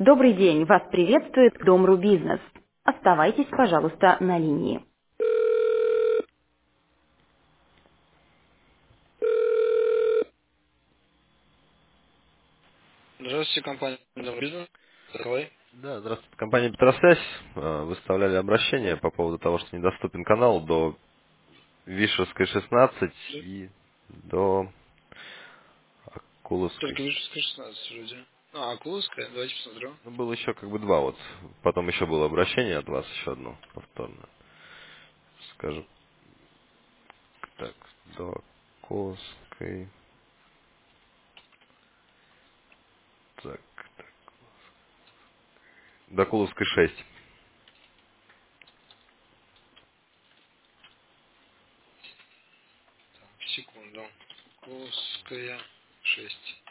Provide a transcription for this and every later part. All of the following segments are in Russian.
Добрый день, вас приветствует Дом.ру Бизнес. Оставайтесь, пожалуйста, на линии. Здравствуйте, компания Дом Бизнес. Николай. Да, здравствуйте. Компания Петросвязь. Выставляли обращение по поводу того, что недоступен канал до Вишевской 16 и до Только Акуловской. Вишевская 16 вроде. А, Акуловская? Давайте посмотрю. Ну, было еще как бы два вот. Потом еще было обращение от вас, еще одно повторное. Скажу так, до Акуловской. Так, до Акуловской 6. Секунду. Акуловская 6.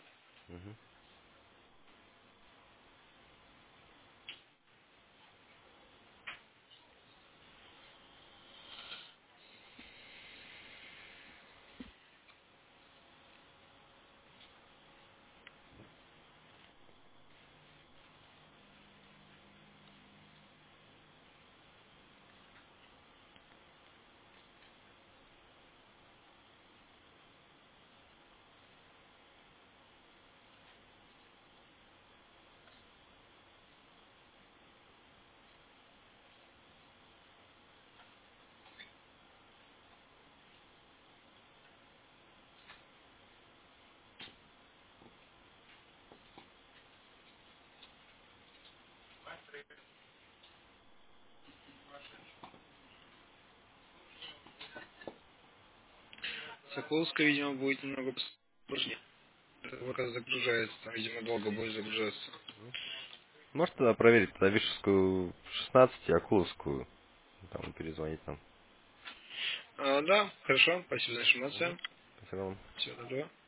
Соколовская, видимо, будет немного сложнее. Пока загружается, там, видимо, долго будет загружаться. Можете тогда проверить тогда Вишевскую 16 и Акуловскую. Там перезвонить нам. Да, хорошо, спасибо за информацию. Спасибо вам. Всего доброго.